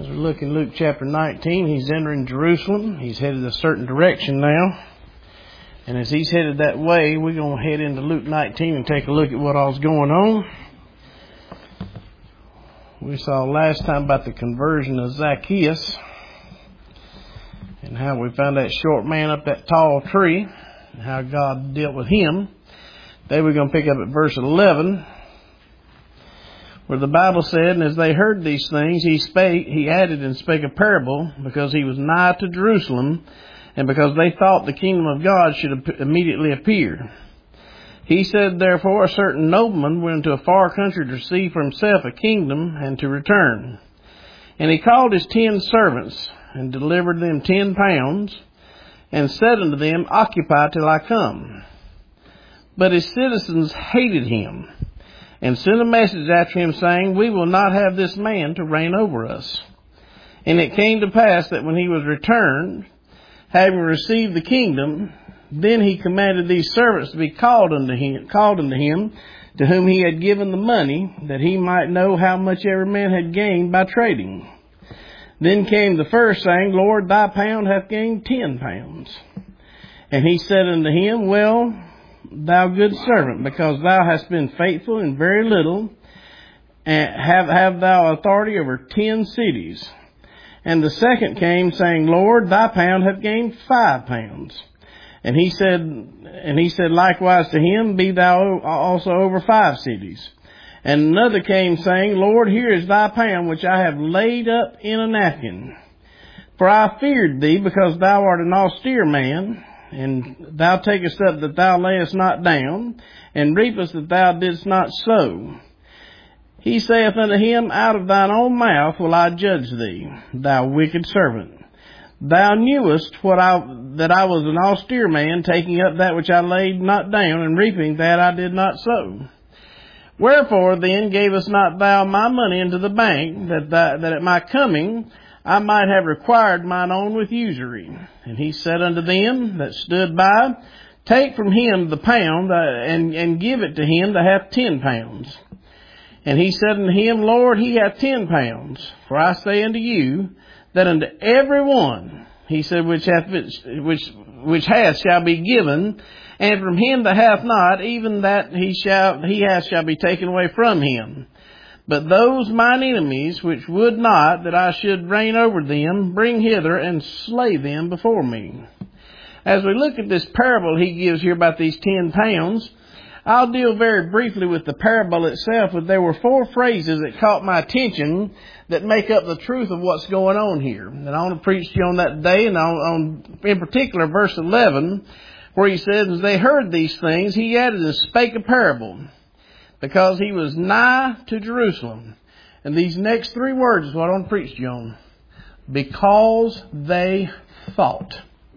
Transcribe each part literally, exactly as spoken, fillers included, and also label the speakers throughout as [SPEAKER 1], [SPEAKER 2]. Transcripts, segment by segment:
[SPEAKER 1] As we look in Luke chapter nineteen, he's entering Jerusalem. He's headed a certain direction now. And as he's headed that way, we're going to head into Luke nineteen and take a look at what all's going on. We saw last time about the conversion of Zacchaeus and how we found that short man up that tall tree and how God dealt with him. Today we're going to pick up at verse eleven, where the Bible said, "And as they heard these things, he spake, he added and spake a parable, because he was nigh to Jerusalem, and because they thought the kingdom of God should immediately appear. He said, therefore, a certain nobleman went into a far country to receive for himself a kingdom, and to return. And he called his ten servants, and delivered them ten pounds, and said unto them, Occupy till I come. But his citizens hated him, and sent a message after him, saying, We will not have this man to reign over us. And it came to pass that when he was returned, having received the kingdom, then he commanded these servants to be called unto him, called unto him, to whom he had given the money, that he might know how much every man had gained by trading. Then came the first, saying, Lord, thy pound hath gained ten pounds. And he said unto him, Well, thou good servant, because thou hast been faithful in very little, and have, have thou authority over ten cities. And the second came, saying, Lord, thy pound hath gained five pounds. And he said, and he said likewise to him, Be thou also over five cities. And another came, saying, Lord, here is thy pound, which I have laid up in a napkin. For I feared thee, because thou art an austere man, and thou takest up that thou layest not down, and reapest that thou didst not sow. He saith unto him, Out of thine own mouth will I judge thee, thou wicked servant. Thou knewest what I, that I was an austere man, taking up that which I laid not down, and reaping that I did not sow. Wherefore then gavest not thou my money into the bank, that, thou, that at my coming I might have required mine own with usury? And he said unto them that stood by, Take from him the pound, uh, and, and give it to him that hath ten pounds. And he said unto him, Lord, he hath ten pounds. For I say unto you, that unto every one, he said, which hath, which, which hath shall be given, and from him that hath not, even that he shall, he hath shall be taken away from him. But those mine enemies, which would not that I should reign over them, bring hither and slay them before me." As we look at this parable he gives here about these ten pounds, I'll deal very briefly with the parable itself, but there were four phrases that caught my attention that make up the truth of what's going on here. And I want to preach to you on that day, and on, on in particular verse eleven, where he says, As they heard these things, he added and spake a parable, because he was nigh to Jerusalem. And these next three words is what I want to preach to you on. Because they thought.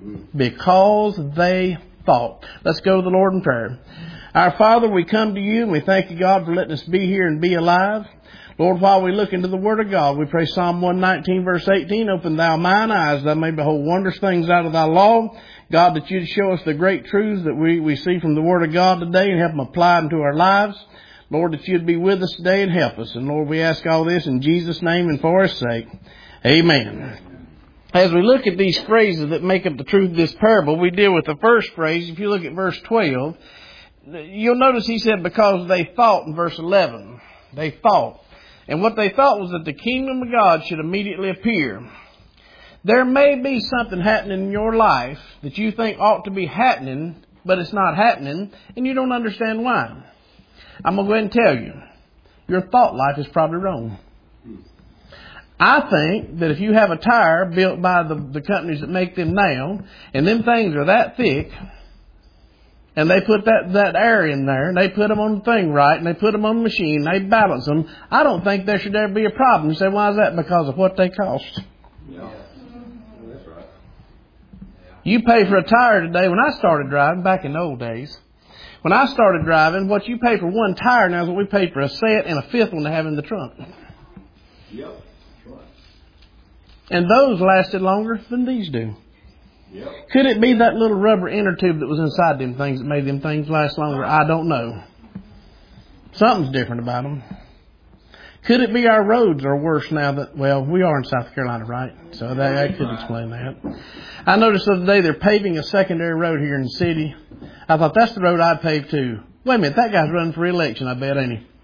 [SPEAKER 1] Because they thought. Let's go to the Lord in prayer. Our Father, we come to you and we thank you, God, for letting us be here and be alive. Lord, while we look into the Word of God, we pray Psalm one nineteen, verse eighteen, Open thou mine eyes, that I may behold wondrous things out of thy law. God, that you'd show us the great truths that we, we see from the Word of God today and help them apply into our lives. Lord, that you'd be with us today and help us. And Lord, we ask all this in Jesus' name and for his sake. Amen. As we look at these phrases that make up the truth of this parable, we deal with the first phrase. If you look at verse twelve, you'll notice he said, because they thought in verse eleven. They thought. And what they thought was that the kingdom of God should immediately appear. There may be something happening in your life that you think ought to be happening, but it's not happening, and you don't understand why. I'm going to go ahead and tell you, your thought life is probably wrong. I think that if you have a tire built by the, the companies that make them now, and them things are that thick, and they put that, that air in there, and they put them on the thing right, and they put them on the machine, and they balance them, I don't think there should ever be a problem. You say, why is that? Because of what they cost.
[SPEAKER 2] Yeah. That's right.
[SPEAKER 1] You pay for a tire today. When I started driving, back in the old days, when I started driving, what you pay for one tire now is what we pay for a set and a fifth one to have in the trunk.
[SPEAKER 2] Yep, that's right.
[SPEAKER 1] And those lasted longer than these do.
[SPEAKER 2] Yep.
[SPEAKER 1] Could it be that little rubber inner tube that was inside them things that made them things last longer? I don't know. Something's different about them. Could it be our roads are worse now that, well, we are in South Carolina, right? So that, that could explain that. I noticed the other day they're paving a secondary road here in the city. I thought, that's the road I'd pave too. Wait a minute, that guy's running for re-election, I bet, ain't he?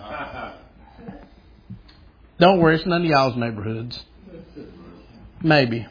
[SPEAKER 1] Don't worry, it's none of y'all's neighborhoods. Maybe.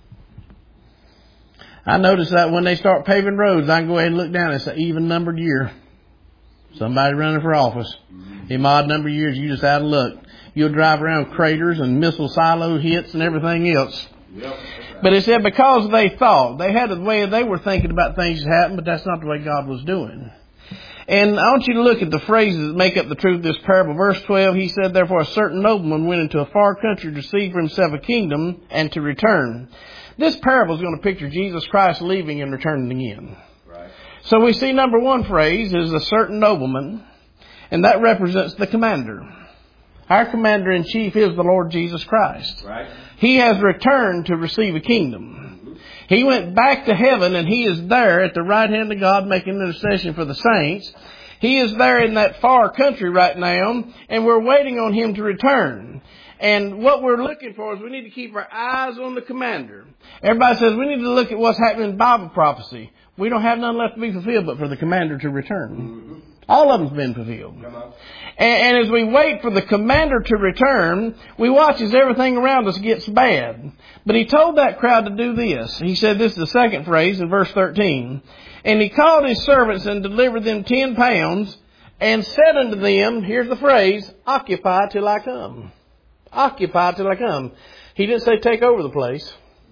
[SPEAKER 1] I noticed that when they start paving roads, I can go ahead and look down. It's an even numbered year. Somebody running for office. In odd number of years, you just out of luck. You'll drive around craters and missile silo hits and everything else.
[SPEAKER 2] Yep.
[SPEAKER 1] But it said because they thought, they had a way they were thinking about things that happened, but that's not the way God was doing. And I want you to look at the phrases that make up the truth of this parable. Verse twelve, he said, therefore a certain nobleman went into a far country to receive for himself a kingdom and to return. This parable is going to picture Jesus Christ leaving and returning again.
[SPEAKER 2] Right.
[SPEAKER 1] So we see number one phrase is a certain nobleman, and that represents the commander. Our commander-in-chief is the Lord Jesus Christ.
[SPEAKER 2] Right.
[SPEAKER 1] He has returned to receive a kingdom. He went back to heaven, and he is there at the right hand of God making intercession for the saints. He is there in that far country right now, and we're waiting on him to return. And what we're looking for is we need to keep our eyes on the commander. Everybody says we need to look at what's happening in Bible prophecy. We don't have none left to be fulfilled but for the commander to return. Mm-hmm. All of them's been fulfilled.
[SPEAKER 2] Come on.
[SPEAKER 1] And, and as we wait for the commander to return, we watch as everything around us gets bad. But he told that crowd to do this. He said, this is the second phrase in verse thirteen. And he called his servants and delivered them ten pounds and said unto them, here's the phrase, occupy till I come. Occupy till I come. He didn't say take over the place.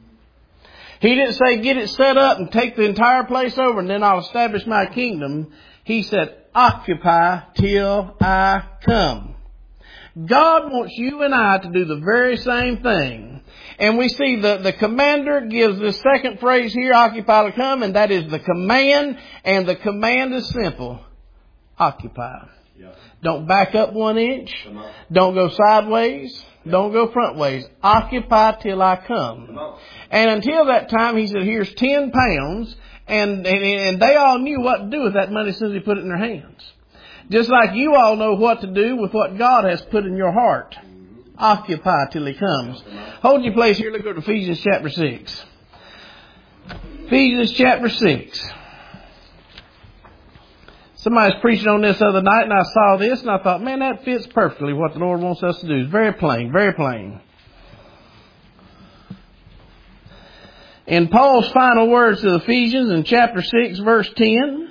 [SPEAKER 1] He didn't say get it set up and take the entire place over and then I'll establish my kingdom. He said occupy till I come. God wants you and I to do the very same thing. And we see the, the commander gives this second phrase here, occupy till I come, and that is the command. And the command is simple. Occupy.
[SPEAKER 2] Yeah.
[SPEAKER 1] Don't back up one inch. Don't go sideways. Don't go front ways. Occupy till I come. And until that time, he said, here's ten pounds. And, and, and they all knew what to do with that money as soon as he put it in their hands. Just like you all know what to do with what God has put in your heart. Occupy till he comes. Hold your place here. Look at Ephesians chapter six. Ephesians chapter six. Somebody was preaching on this the other night and I saw this and I thought, man, that fits perfectly what the Lord wants us to do. It's very plain, very plain. In Paul's final words to the Ephesians in chapter six, verse ten,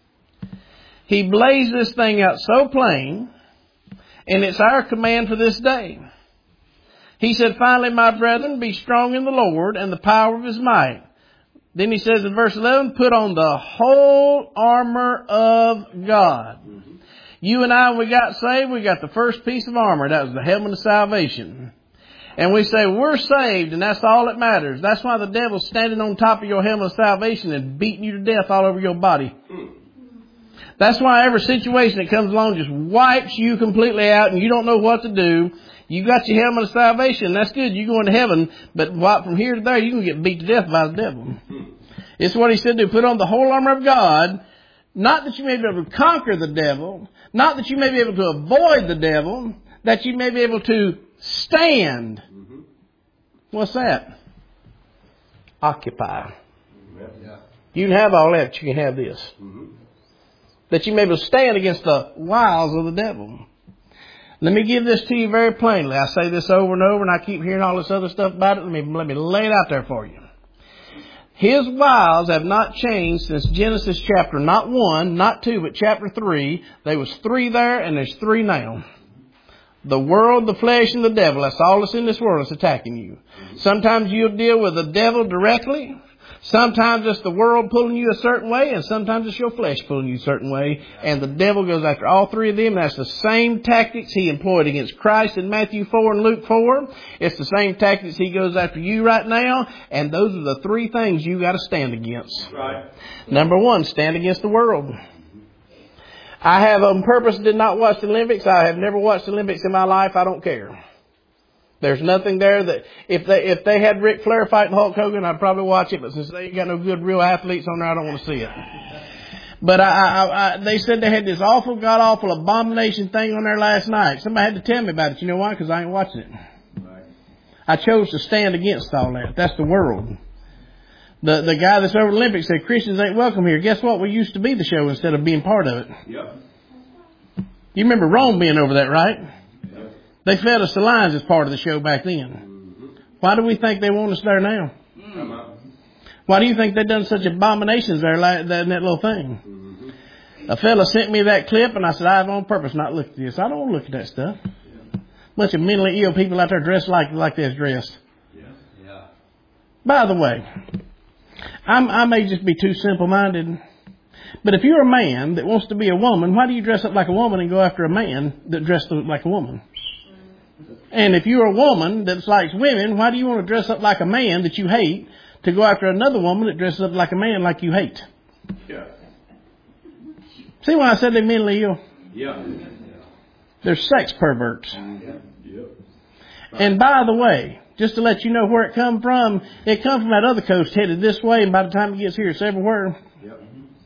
[SPEAKER 1] he blazed this thing out so plain, and it's our command for this day. He said, finally, my brethren, be strong in the Lord and the power of his might. Then he says in verse eleven, put on the whole armor of God. Mm-hmm. You and I, when we got saved, we got the first piece of armor. That was the helmet of salvation. And we say, we're saved, and that's all that matters. That's why the devil's standing on top of your helmet of salvation and beating you to death all over your body. That's why every situation that comes along just wipes you completely out and you don't know what to do. You got your helmet of salvation. That's good. You're going to heaven. But from here to there, you can get beat to death by the devil. It's what he said to put on the whole armor of God. Not that you may be able to conquer the devil. Not that you may be able to avoid the devil. That you may be able to stand. Mm-hmm. What's that? Occupy. Yeah. You can have all that, but you can have this. Mm-hmm. That you may be able to stand against the wiles of the devil. Let me give this to you very plainly. I say this over and over, and I keep hearing all this other stuff about it. Let me, let me lay it out there for you. His wiles have not changed since Genesis chapter, not one, not two, but chapter three. There was three there, and there's three now. The world, the flesh, and the devil. That's all that's in this world that's attacking you. Sometimes you'll deal with the devil directly. Sometimes it's the world pulling you a certain way, and sometimes it's your flesh pulling you a certain way. And the devil goes after all three of them. That's the same tactics he employed against Christ in Matthew four and Luke four. It's the same tactics he goes after you right now. And those are the three things you got to stand against. Right. Number one, stand against the world. I have on purpose did not watch the Olympics. I have never watched the Olympics in my life. I don't care. There's nothing there that if they if they had Ric Flair fighting Hulk Hogan, I'd probably watch it. But since they ain't got no good real athletes on there, I don't want to see it. But I, I, I, they said they had this awful, god-awful abomination thing on there last night. Somebody had to tell me about it. You know why? Because I ain't watching it.
[SPEAKER 2] Right.
[SPEAKER 1] I chose to stand against all that. That's the world. The the guy that's over the Olympics said Christians ain't welcome here. Guess what? We used to be the show instead of being part of it.
[SPEAKER 2] Yep.
[SPEAKER 1] You remember Rome being over that, right?
[SPEAKER 2] Yep.
[SPEAKER 1] They fed us the lines as part of the show back then.
[SPEAKER 2] Mm-hmm.
[SPEAKER 1] Why do we think they want us there now?
[SPEAKER 2] Come on.
[SPEAKER 1] Why do you think they've done such abominations there like that in that little thing?
[SPEAKER 2] Mm-hmm.
[SPEAKER 1] A fella sent me that clip and I said, I have on purpose not looked at this. I don't want to look at that stuff.
[SPEAKER 2] Yeah.
[SPEAKER 1] Bunch of mentally ill people out there dressed like like they're dressed.
[SPEAKER 2] Yeah. Yeah.
[SPEAKER 1] By the way, I'm, I may just be too simple-minded, but if you're a man that wants to be a woman, why do you dress up like a woman and go after a man that dressed like a woman? And if you're a woman that likes women, why do you want to dress up like a man that you hate to go after another woman that dresses up like a man like you hate?
[SPEAKER 2] Yeah.
[SPEAKER 1] See why I said they're mentally ill?
[SPEAKER 2] Yeah.
[SPEAKER 1] They're sex perverts.
[SPEAKER 2] Yeah. Yep.
[SPEAKER 1] And by the way, just to let you know where it come from, it come from that other coast headed this way, and by the time it gets here, it's everywhere.
[SPEAKER 2] Yep.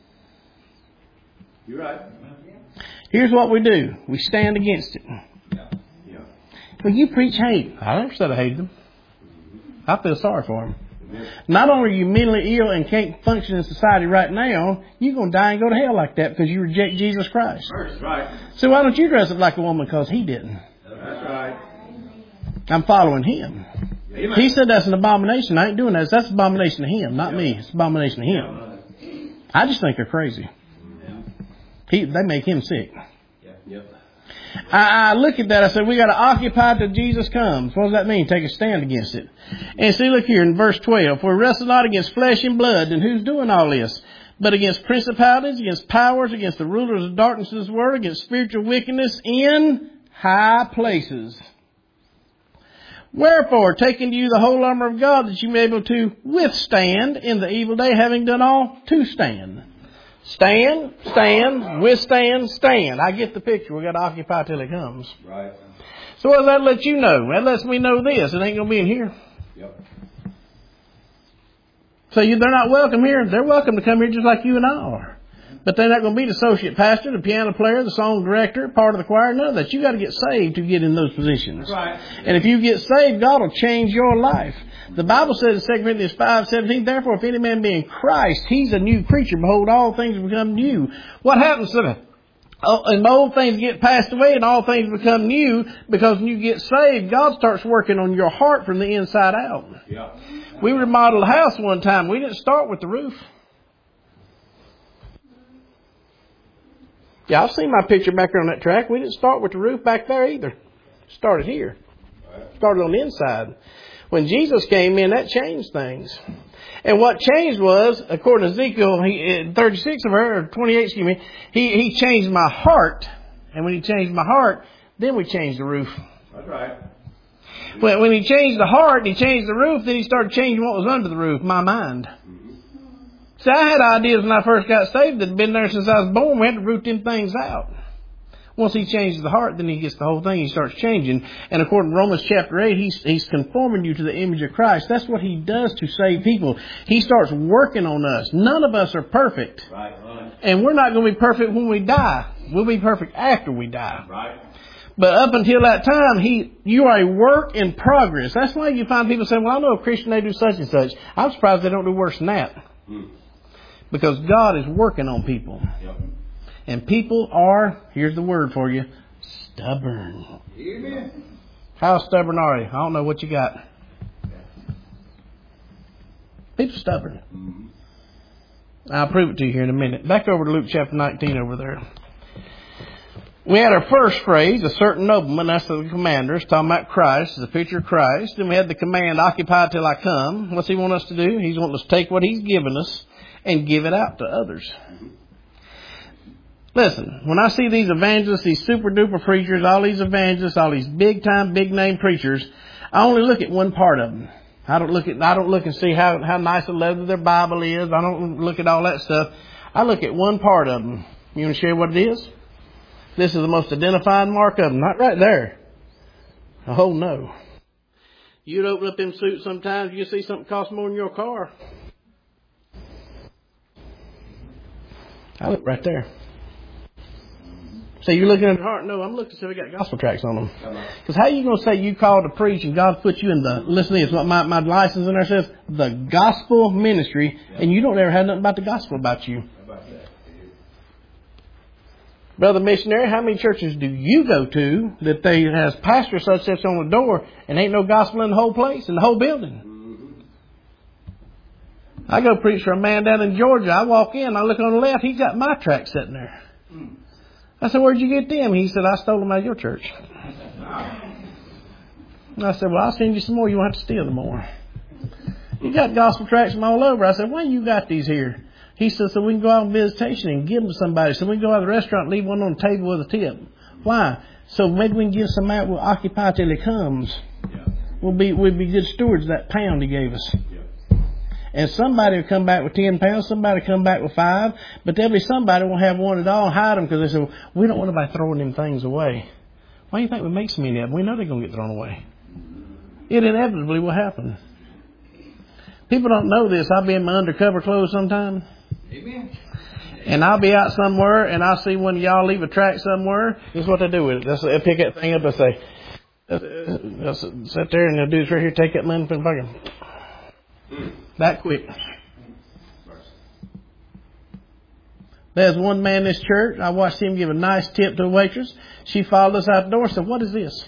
[SPEAKER 2] You're right.
[SPEAKER 1] Here's what we do. We stand against it.
[SPEAKER 2] Yeah. Yeah.
[SPEAKER 1] Well, you preach hate. I never said I hated them. I feel sorry for them. Not only are you mentally ill and can't function in society right now, you're going to die and go to hell like that because you reject Jesus Christ.
[SPEAKER 2] That's right.
[SPEAKER 1] So why don't you dress up like a woman because he didn't?
[SPEAKER 2] That's right.
[SPEAKER 1] I'm following him.
[SPEAKER 2] Amen.
[SPEAKER 1] He said that's an abomination. I ain't doing that. That's an abomination to him, not me. It's an abomination to him. I just think they're crazy. He, they make him sick.
[SPEAKER 2] Yep.
[SPEAKER 1] I, I look at that. I said, we got to occupy till Jesus comes. What does that mean? Take a stand against it. And see, look here in verse twelve. For we wrestle not against flesh and blood. And who's doing all this? But against principalities, against powers, against the rulers of darkness of this world, against spiritual wickedness in high places. Wherefore, take unto you the whole armor of God, that you may be able to withstand in the evil day, having done all to stand. Stand, stand, withstand, stand. I get the picture. We got to occupy till it comes.
[SPEAKER 2] Right.
[SPEAKER 1] So what does that let you know? That lets me know this. It ain't going to be in here.
[SPEAKER 2] Yep.
[SPEAKER 1] So you, they're not welcome here. They're welcome to come here just like you and I are. But they're not going to be the associate pastor, the piano player, the song director, part of the choir. None of that. You got to get saved to get in those positions.
[SPEAKER 2] That's right.
[SPEAKER 1] And if you get saved, God will change your life. The Bible says in Second Corinthians five seventeen, therefore, if any man be in Christ, he's a new creature. Behold, all things become new. What happens to them? Oh, and old things get passed away and all things become new, because when you get saved, God starts working on your heart from the inside out.
[SPEAKER 2] Yeah.
[SPEAKER 1] We remodeled a house one time. We didn't start with the roof. Yeah, I've seen my picture back there on that track. We didn't start with the roof back there either. Started here. Started on the inside. When Jesus came in, that changed things. And what changed was, according to Ezekiel he, thirty-six of her, or twenty-eight, excuse me, he, he changed my heart. And when he changed my heart, then we changed the roof.
[SPEAKER 2] That's right.
[SPEAKER 1] When, when he changed the heart and he changed the roof, then he started changing what was under the roof, my mind.
[SPEAKER 2] Mm-hmm.
[SPEAKER 1] See, I had ideas when I first got saved that had been there since I was born. We had to root them things out. Once he changes the heart, then he gets the whole thing. He starts changing. And according to Romans chapter eight, he's, he's conforming you to the image of Christ. That's what he does to save people. He starts working on us. None of us are perfect.
[SPEAKER 2] Right, right.
[SPEAKER 1] And we're not going to be perfect when we die. We'll be perfect after we die.
[SPEAKER 2] Right.
[SPEAKER 1] But up until that time, he, you are a work in progress. That's why you find people saying, well, I know a Christian, they do such and such. I'm surprised they don't do worse than that.
[SPEAKER 2] Hmm.
[SPEAKER 1] Because God is working on people.
[SPEAKER 2] Yep.
[SPEAKER 1] And people are, here's the word for you, stubborn.
[SPEAKER 2] Amen.
[SPEAKER 1] How stubborn are you? I don't know what you got. People are stubborn.
[SPEAKER 2] Mm-hmm.
[SPEAKER 1] I'll prove it to you here in a minute. Back over to Luke chapter nineteen over there. We had our first phrase, a certain nobleman, that's the commander. It's talking about Christ, it's a picture of Christ. Then we had the command, occupy till I come. What's he want us to do? He's wanting us to take what he's given us and give it out to others. Listen, when I see these evangelists, these super duper preachers, all these evangelists, all these big time, big name preachers, I only look at one part of them. I don't look at, I don't look and see how, how nice a leather their Bible is. I don't look at all that stuff. I look at one part of them. You want to share what it is? This is the most identifying mark of them. Not right there. Oh no. You'd open up them suits sometimes, you see something cost more than your car. I look right there. So you're looking at the heart? No, I'm looking to see if we got gospel tracts on them. Because how are you going to say you called to preach and God put you in the, listen to this, what my, my license in there says, the gospel ministry, and you don't ever have nothing about the gospel about you. Brother missionary, how many churches do you go to that they has pastor such such on the door and ain't no gospel in the whole place, in the whole building? I go preach for a man down in Georgia. I walk in, I look on the left, he's got my tract sitting there. I said, where'd you get them? He said, I stole them out of your church. And I said, well, I'll send you some more. You won't have to steal them more. You got gospel tracts from all over. I said, why you got these here? He said, so we can go out on visitation and give them to somebody. So we can go out to the restaurant and leave one on the table with a tip. Why? So maybe we can give some out. We'll occupy till he comes. Yeah. We'll be we'll be good stewards of that pound he gave us. Yeah. And somebody will come back with ten pounds. Somebody will come back with five. But there'll be somebody who won't have one at all and hide them because they say, well, we don't want anybody throwing them things away. Why do you think we make so many of them? We know they're going to get thrown away. It inevitably will happen. People don't know this. I'll be in my undercover clothes sometime. Amen. And I'll be out somewhere and I'll see one of y'all leave a tract somewhere. This is what they do with it. They'll pick that thing up and say, they'll sit there and they'll do this right here, take that money from the pocket. That quick. There's one man in this church. I watched him give a nice tip to a waitress. She followed us out the door and said, what is this?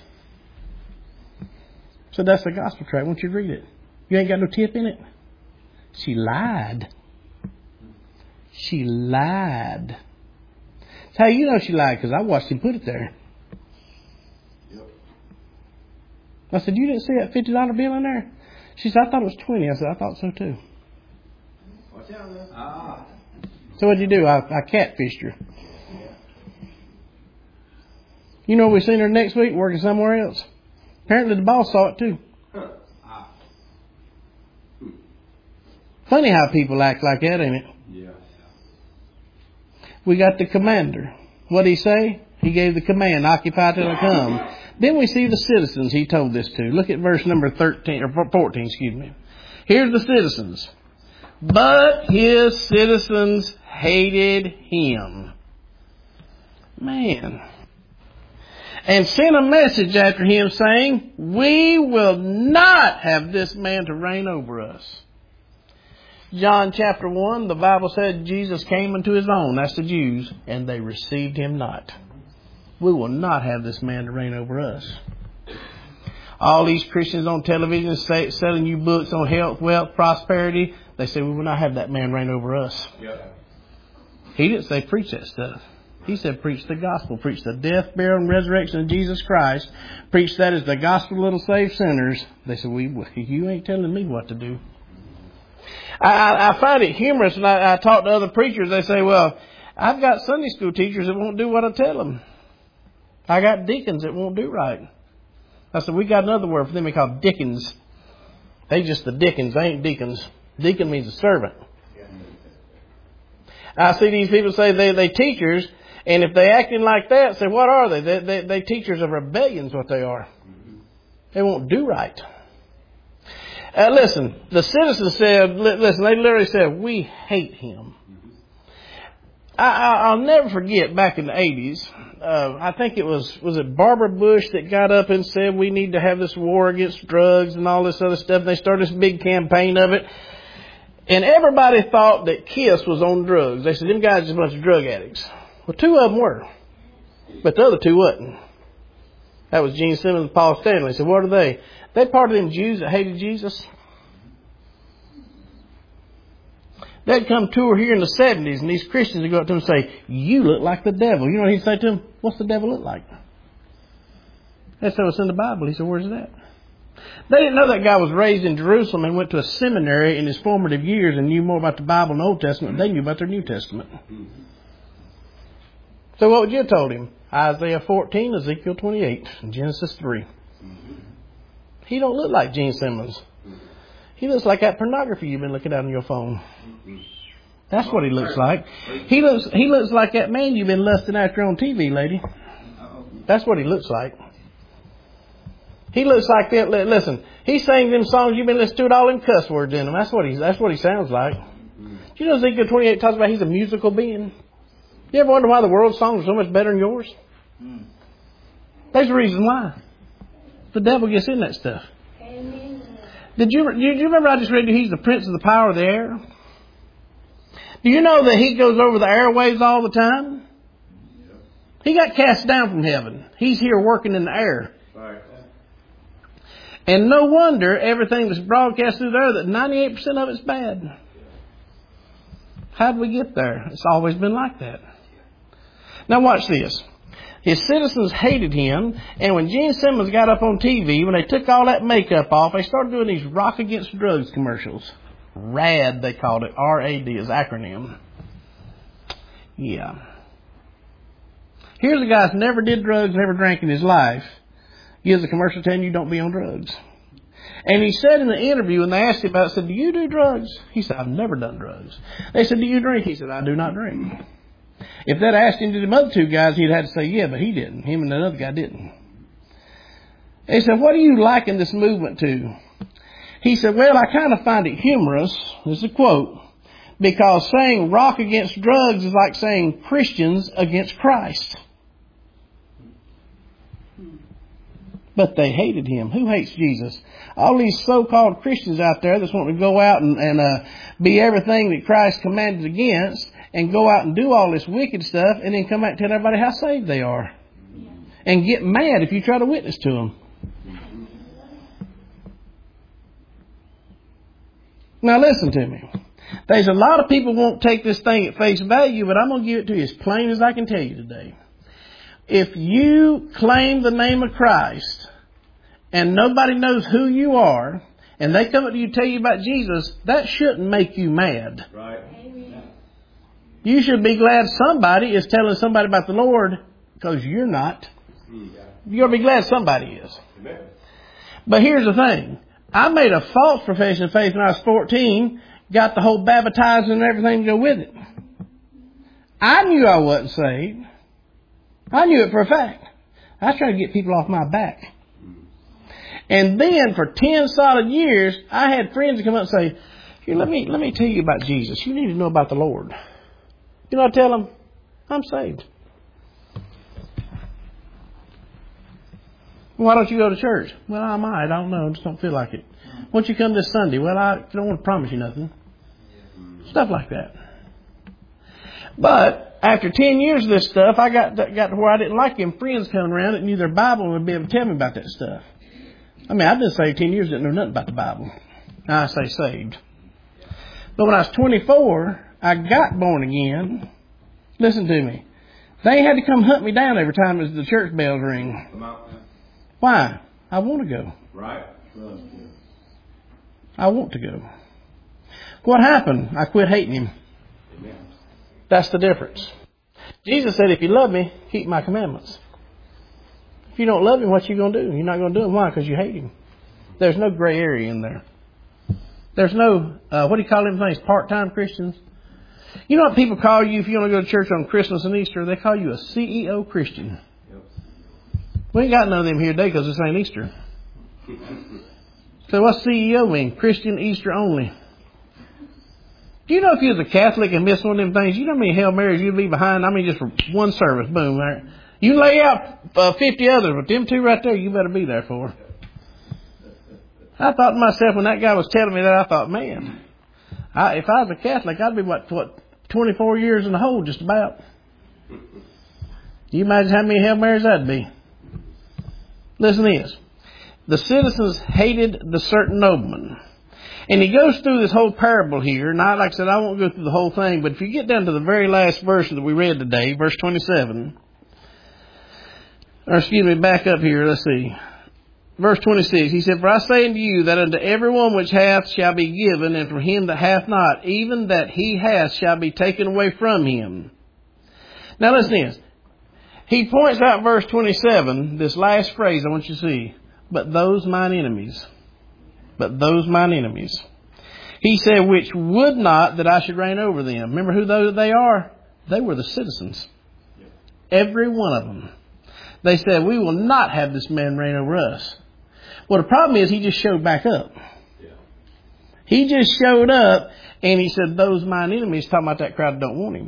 [SPEAKER 1] So that's the gospel tract. Won't you read it? You ain't got no tip in it. She lied. She lied. That's how you know she lied, because I watched him put it there. Yep. I said, you didn't see that fifty dollar bill in there? She said, I thought it was twenty. I said, I thought so too. Watch out, man. Ah. So what'd you do? I, I catfished her. You know, we seen her next week working somewhere else. Apparently the boss saw it too. Huh. Ah. Funny how people act like that, ain't it? Yeah. We got the commander. What'd he say? He gave the command, occupy till I come. Then we see the citizens he told this to. Look at verse number thirteen or fourteen, excuse me. Here's the citizens. But his citizens hated him. Man. And sent a message after him saying, we will not have this man to reign over us. John chapter one, the Bible said Jesus came unto his own, that's the Jews, and they received him not. We will not have this man to reign over us. All these Christians on television say, selling you books on health, wealth, prosperity, they say we will not have that man reign over us. Yep. He didn't say preach that stuff. He said preach the gospel, preach the death, burial, and resurrection of Jesus Christ. Preach that as the gospel that'll save sinners. They said, we, you ain't telling me what to do. I, I find it humorous when I, I talk to other preachers. They say, well, I've got Sunday school teachers that won't do what I tell them. I got deacons that won't do right. I said, we got another word for them. We call dickens. They just the dickens. They ain't deacons. Deacon means a servant. I see these people say they they teachers, and if they acting like that, say, what are they? They, they, they teachers of rebellion is what they are. They won't do right. Uh, listen, the citizens said, listen, they literally said, we hate him. I, I, I'll never forget back in the eighties, uh, I think it was, was it Barbara Bush that got up and said we need to have this war against drugs and all this other stuff. And they started this big campaign of it. And everybody thought that KISS was on drugs. They said, them guys are a bunch of drug addicts. Well, two of them were. But the other two wasn't. That was Gene Simmons and Paul Stanley. So what are they? They part of them Jews that hated Jesus. They'd come tour here in the seventies, and these Christians would go up to them and say, you look like the devil. You know what he'd say to them? What's the devil look like? They said, it's in the Bible. He said, where's that? They didn't know that guy was raised in Jerusalem and went to a seminary in his formative years and knew more about the Bible and the Old Testament than they knew about their New Testament. So what would you have told him? Isaiah fourteen, Ezekiel twenty-eight, and Genesis three. He don't look like Gene Simmons. He looks like that pornography you've been looking at on your phone. That's what he looks like. He looks he looks like that man you've been lusting after on T V, lady. That's what he looks like. He looks like that. Listen, he sings them songs you've been listening to, it all in cuss words in them. That's what he that's what he sounds like. Do you know Ezekiel twenty-eight talks about he's a musical being? You ever wonder why the world's songs are so much better than yours? Mm. There's a reason why. The devil gets in that stuff. Amen. Did you, did you remember I just read you he's the prince of the power of the air? Do you know that he goes over the airwaves all the time? Yep. He got cast down from heaven. He's here working in the air. Right. And no wonder everything that's broadcast through there, that ninety-eight percent of it's bad. How did we get there? It's always been like that. Now watch this. His citizens hated him, and when Gene Simmons got up on T V, when they took all that makeup off, they started doing these Rock Against Drugs commercials. RAD, they called it. R A D is acronym. Yeah. Here's a guy who never did drugs, never drank in his life. Gives a commercial telling you don't be on drugs. And he said in the interview, when they asked him about it, said, do you do drugs? He said, I've never done drugs. They said, do you drink? He said, I do not drink. If they'd asked him to the other two guys, he'd had to say, yeah, but he didn't. Him and another guy didn't. They said, what do you liken this movement to? He said, well, I kind of find it humorous. This is a quote. Because saying rock against drugs is like saying Christians against Christ. But they hated him. Who hates Jesus? All these so-called Christians out there that's wanting to go out and, and uh, be everything that Christ commanded against, and go out and do all this wicked stuff, and then come out and tell everybody how saved they are. And get mad if you try to witness to them. Now listen to me. There's a lot of people won't take this thing at face value, but I'm going to give it to you as plain as I can tell you today. If you claim the name of Christ and nobody knows who you are, and they come up to you and tell you about Jesus, that shouldn't make you mad. Right. You should be glad somebody is telling somebody about the Lord, because you're not. You ought to be glad somebody is. Amen. But here's the thing. I made a false profession of faith when I was fourteen, got the whole baptizing and everything to go with it. I knew I wasn't saved. I knew it for a fact. I was trying to get people off my back. And then for ten solid years, I had friends come up and say, here, let me, let me tell you about Jesus. You need to know about the Lord. You know, I tell them, I'm saved. Why don't you go to church? Well, I might. I don't know. I just don't feel like it. Why don't you come this Sunday? Well, I don't want to promise you nothing. Stuff like that. But after ten years of this stuff, I got to, got to where I didn't like them friends coming around that knew their Bible and would be able to tell me about that stuff. I mean, I've been saved ten years, didn't know nothing about the Bible. Now I say saved. But when I was twenty-four, I got born again. Listen to me. They had to come hunt me down every time as the church bells ring. Why? I want to go. Right. I want to go. What happened? I quit hating him. Amen. That's the difference. Jesus said, if you love me, keep my commandments. If you don't love him, what you going to do? You're not going to do it. Why? Because you hate him. There's no gray area in there. There's no, uh, what do you call them things? Part-time Christians? You know what people call you if you want to go to church on Christmas and Easter? They call you a C E O Christian. Yep. We ain't got none of them here today because this ain't Easter. So what's C E O mean? Christian Easter only. Do you know if you was a Catholic and missed one of them things, you know how many Hail Marys you'd be behind? I mean, just for one service, boom. Right? You lay out uh, fifty others, but them two right there, you better be there for. I thought to myself, when that guy was telling me that, I thought, man, I, if I was a Catholic, I'd be, what, what, twenty-four years in the hole just about. You imagine how many Hail Marys that'd be? Listen to this. The citizens hated the certain nobleman. And he goes through this whole parable here. And I, like I said, I won't go through the whole thing, but if you get down to the very last verse that we read today, verse twenty-seven, or excuse me, back up here, let's see. Verse twenty-six, he said, for I say unto you that unto every one which hath shall be given, and from him that hath not, even that he hath shall be taken away from him. Now listen to this. He points out verse twenty-seven, this last phrase I want you to see. But those mine enemies. But those mine enemies. He said, which would not that I should reign over them. Remember who those they are? They were the citizens. Every one of them. They said, we will not have this man reign over us. Well, the problem is he just showed back up. He just showed up and he said, those mine enemies, talking about that crowd that don't want him.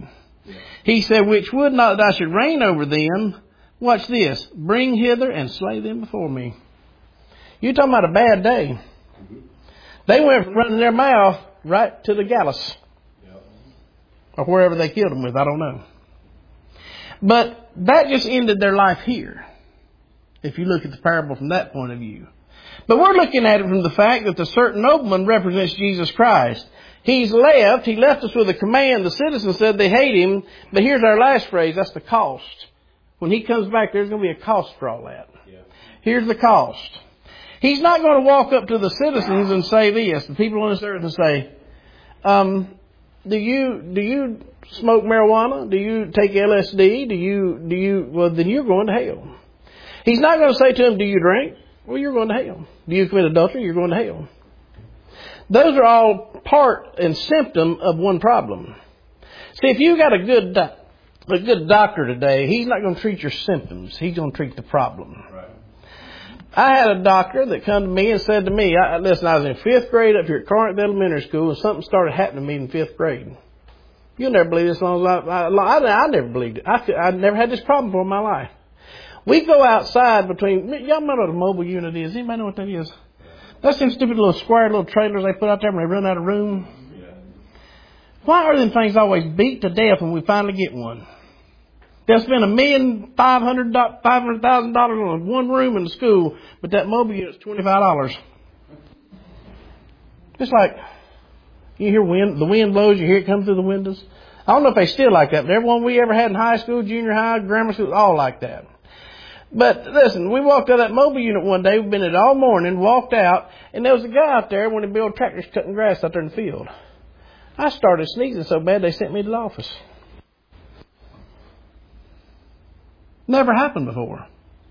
[SPEAKER 2] Yeah.
[SPEAKER 1] He said, which would not that I should reign over them. Watch this. Bring hither and slay them before me. You're talking about a bad day.
[SPEAKER 2] Mm-hmm.
[SPEAKER 1] They went from running their mouth right to the gallows.
[SPEAKER 2] Yep.
[SPEAKER 1] Or wherever they killed them with. I don't know. But that just ended their life here. If you look at the parable from that point of view. But we're looking at it from the fact that the certain nobleman represents Jesus Christ. He's left. He left us with a command. The citizens said they hate him. But here's our last phrase. That's the cost. When he comes back, there's going to be a cost for all that.
[SPEAKER 2] Yeah.
[SPEAKER 1] Here's the cost. He's not going to walk up to the citizens and say this. The people on this earth and say, um, do you, do you smoke marijuana? Do you take L S D? Do you, do you, well, then you're going to hell. He's not going to say to them, do you drink? Well, you're going to hell. Do you commit adultery? You're going to hell. Those are all part and symptom of one problem. See, if you got a good, do- a good doctor today, he's not going to treat your symptoms. He's going to treat the problem.
[SPEAKER 2] Right.
[SPEAKER 1] I had a doctor that come to me and said to me, I, listen, I was in fifth grade up here at Corinth Elementary School, and something started happening to me in fifth grade. You'll never believe this as long as I, I, I, I never believed it. I, I never had this problem before in my life. We go outside between, y'all know what a mobile unit is. Anybody know what that is? That's them stupid little square little trailers they put out there when they run out of room.
[SPEAKER 2] Yeah.
[SPEAKER 1] Why are them things always beat to death when we finally get one? They'll spend a million five hundred five hundred thousand dollars on one room in the school, but that mobile unit's twenty five dollars. It's like you hear wind, the wind blows, you hear it come through the windows. I don't know if they still like that, but everyone we ever had in high school, junior high, grammar school, all like that. But listen, we walked out of that mobile unit one day. We've been in it all morning, walked out, and there was a guy out there when they built tractors cutting grass out there in the field. I started sneezing so bad they sent me to the office. Never happened before.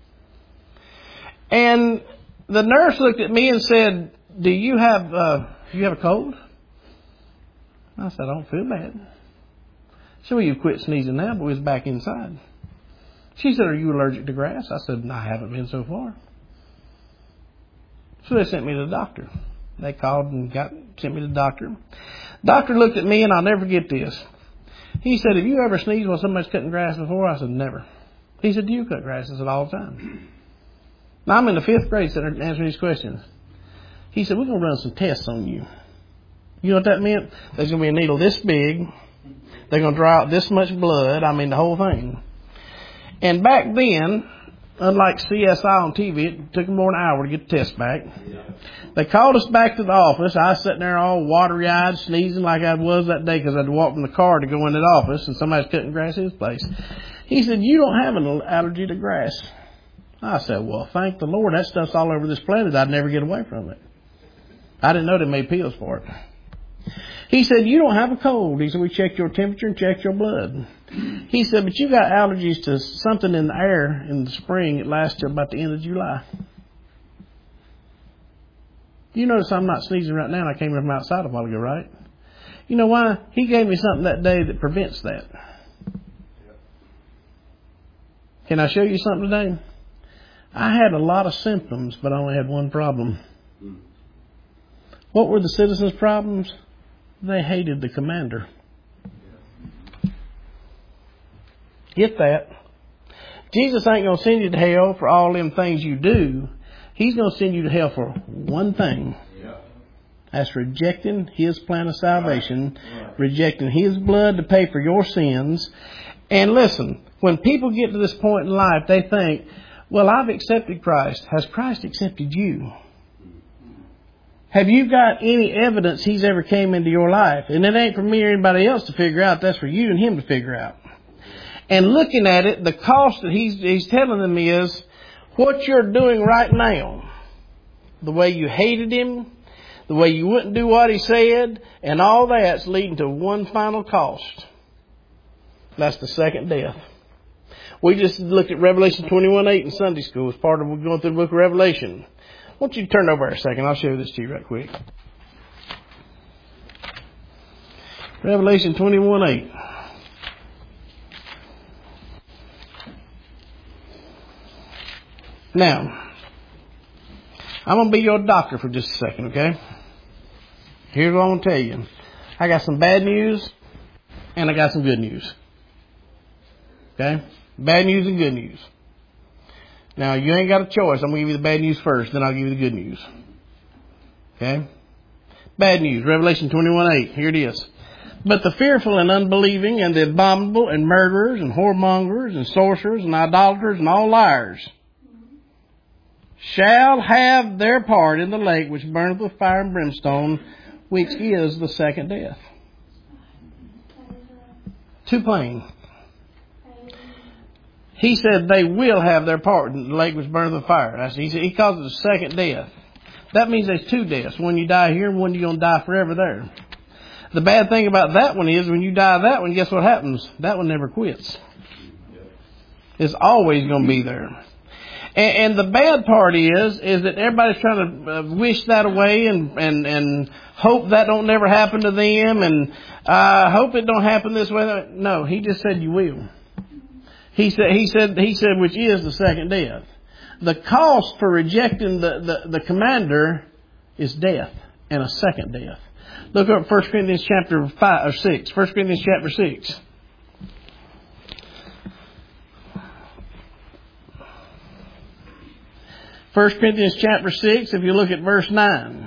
[SPEAKER 1] And the nurse looked at me and said, do you have, uh, do you have a cold? I said, I don't feel bad. She said, well, you quit sneezing now, but we was back inside. She said, are you allergic to grass? I said, no, I haven't been so far. So they sent me to the doctor. They called and got sent me to the doctor. Doctor looked at me, and I'll never forget this. He said, have you ever sneezed while somebody's cutting grass before? I said, never. He said, do you cut grass? I said, all the time. Now, I'm in the fifth grade sitting there answering these questions. He said, we're going to run some tests on you. You know what that meant? There's going to be a needle this big. They're going to draw out this much blood. I mean, the whole thing. And back then, unlike C S I on T V, it took them more than an hour to get the test back.
[SPEAKER 2] Yeah.
[SPEAKER 1] They called us back to the office. I was sitting there all watery-eyed, sneezing like I was that day because I had to walk from the car to go into the office, and somebody's cutting grass in his place. He said, you don't have an allergy to grass. I said, well, thank the Lord. That stuff's all over this planet. I'd never get away from it. I didn't know they made pills for it. He said, you don't have a cold. He said, we checked your temperature and checked your blood. He said, but you got allergies to something in the air in the spring. It lasts till about the end of July. You notice I'm not sneezing right now, and I came from outside a while ago, right? You know why? He gave me something that day that prevents that. Can I show you something today? I had a lot of symptoms, but I only had one problem. What were the citizens' problems? They hated the commander. Get that? Jesus ain't going to send you to hell for all them things you do. He's going to send you to hell for one thing.
[SPEAKER 2] Yeah.
[SPEAKER 1] That's rejecting His plan of salvation, right. Rejecting His blood to pay for your sins. And listen, when people get to this point in life, they think, well, I've accepted Christ. Has Christ accepted you? Have you got any evidence He's ever came into your life? And it ain't for me or anybody else to figure out. That's for you and Him to figure out. And looking at it, the cost that He's, he's telling them is what you're doing right now. The way you hated Him, the way you wouldn't do what He said, and all that's leading to one final cost. That's the second death. We just looked at Revelation twenty-one eight in Sunday school as part of going through the book of Revelation. I want you to turn over a second. I'll show this to you right quick. Revelation twenty-one eight. Now, I'm going to be your doctor for just a second, okay? Here's what I'm going to tell you. I got some bad news, and I got some good news. Okay? Bad news and good news. Now, you ain't got a choice. I'm going to give you the bad news first, then I'll give you the good news. Okay? Bad news. Revelation twenty-one eight. Here it is. But the fearful and unbelieving and the abominable and murderers and whoremongers and sorcerers and idolaters and all liars shall have their part in the lake which burneth with fire and brimstone, which is the second death. Too plain. He said they will have their part in the lake which burneth with fire. That's, he, said, he calls it the second death. That means there's two deaths. One you die here and one you're going to die forever there. The bad thing about that one is when you die that one, guess what happens? That one never quits. It's always going to be there. And, and the bad part is, is that everybody's trying to uh, wish that away and, and, and hope that don't never happen to them and uh, hope it don't happen this way. No, he just said you will. He said, he said, he said, which is the second death. The cost for rejecting the, the, the commander is death and a second death. Look up First Corinthians chapter five or six. First Corinthians chapter six. First Corinthians chapter six, if you look at verse nine.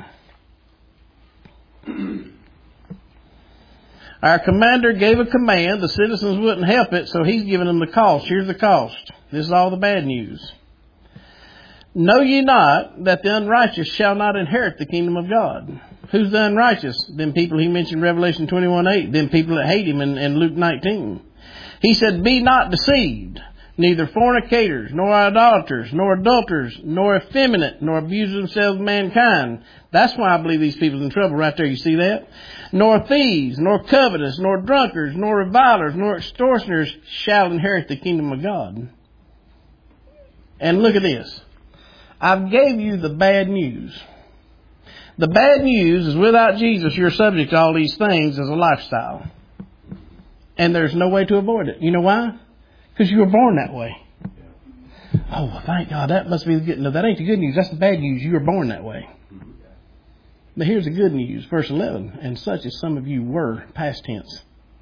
[SPEAKER 1] Our commander gave a command. The citizens wouldn't help it, so he's giving them the cost. Here's the cost. This is all the bad news. Know ye not that the unrighteous shall not inherit the kingdom of God? Who's the unrighteous? Them people he mentioned in Revelation twenty-one eight. Them people that hate him in, in Luke nineteen. He said, be not deceived. Neither fornicators, nor idolaters, nor adulterers, nor effeminate, nor abusers themselves of mankind. That's why I believe these people's in trouble right there. You see that? Nor thieves, nor covetous, nor drunkards, nor revilers, nor extortioners shall inherit the kingdom of God. And look at this. I've gave you the bad news. The bad news is without Jesus, you're subject to all these things as a lifestyle. And there's no way to avoid it. You know why? Because you were born that way. Oh, well, thank God. That must be the good. No, that ain't the good news. That's the bad news. You were born that way. But here's the good news. Verse eleven. And such as some of you were, past tense.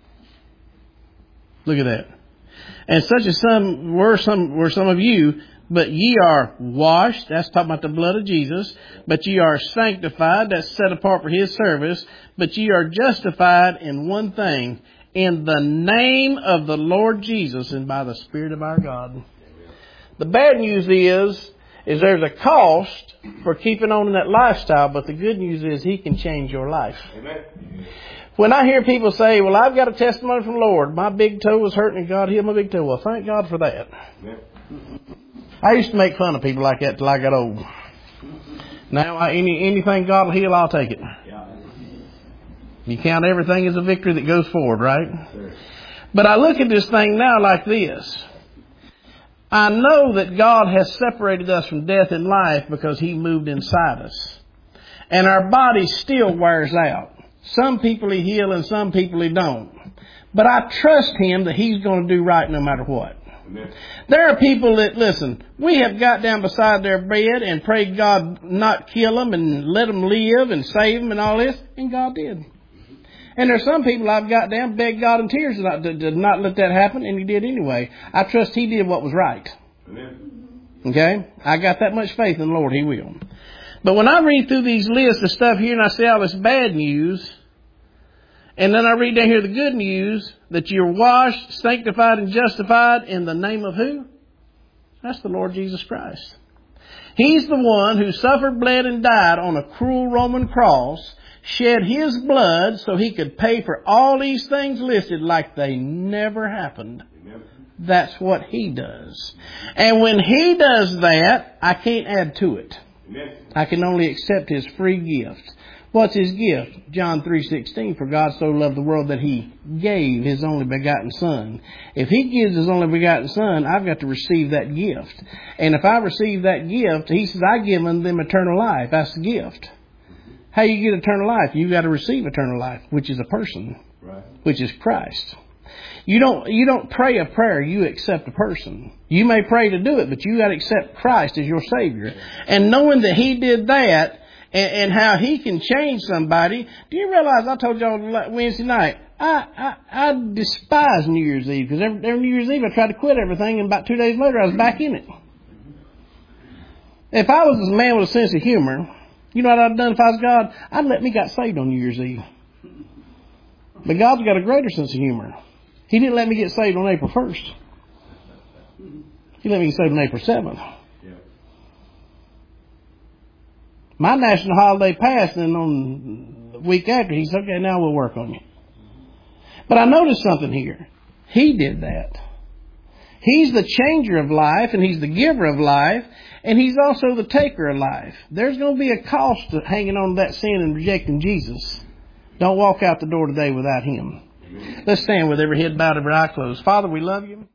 [SPEAKER 1] Look at that. And such as some were some were some of you, but ye are washed. That's talking about the blood of Jesus. But ye are sanctified. That's set apart for His service. But ye are justified in one thing. In the name of the Lord Jesus and by the Spirit of our God. The bad news is, is there's a cost for keeping on in that lifestyle, but the good news is He can change your life. Amen. When I hear people say, well, I've got a testimony from the Lord. My big toe was hurting and God healed my big toe. Well, thank God for that. Amen. I used to make fun of people like that till I got old. Now, I, any anything God will heal, I'll take it. You count everything as a victory that goes forward, right? Sure. But I look at this thing now like this. I know that God has separated us from death and life because He moved inside us. And our body still wears out. Some people He heals and some people He don't. But I trust Him that He's going to do right no matter what. Amen. There are people that, listen, we have got down beside their bed and prayed God not kill them and let them live and save them and all this. And God did. And there's some people I've got down, begged God in tears not, to, to not let that happen, and He did anyway. I trust He did what was right. Amen. Okay? I got that much faith in the Lord, He will. But when I read through these lists of stuff here and I see all this bad news, and then I read down here the good news, that you're washed, sanctified, and justified in the name of who? That's the Lord Jesus Christ. He's the one who suffered, bled, and died on a cruel Roman cross, shed His blood so He could pay for all these things listed like they never happened. Amen. That's what He does. And when He does that, I can't add to it. Amen. I can only accept His free gift. What's His gift? John three sixteen, for God so loved the world that He gave His only begotten Son. If He gives His only begotten Son, I've got to receive that gift. And if I receive that gift, He says, I give them eternal life. That's the gift. How you get eternal life? You got to receive eternal life, which is a person, right, which is Christ. You don't you don't pray a prayer, you accept a person. You may pray to do it, but you got to accept Christ as your Savior. And knowing that He did that, and, and how He can change somebody. Do you realize I told y'all Wednesday night, I, I, I despise New Year's Eve because every, every New Year's Eve I tried to quit everything, and about two days later I was back in it. If I was a man with a sense of humor, you know what I'd done if I was God? I'd let me get saved on New Year's Eve. But God's got a greater sense of humor. He didn't let me get saved on April first. He let me get saved on April seventh. My national holiday passed, and on the week after, he said, okay, now we'll work on you. But I noticed something here. He did that. He's the changer of life, and He's the giver of life, and He's also the taker of life. There's going to be a cost to hanging on to that sin and rejecting Jesus. Don't walk out the door today without Him. Let's stand with every head bowed, every eye closed. Father, we love You.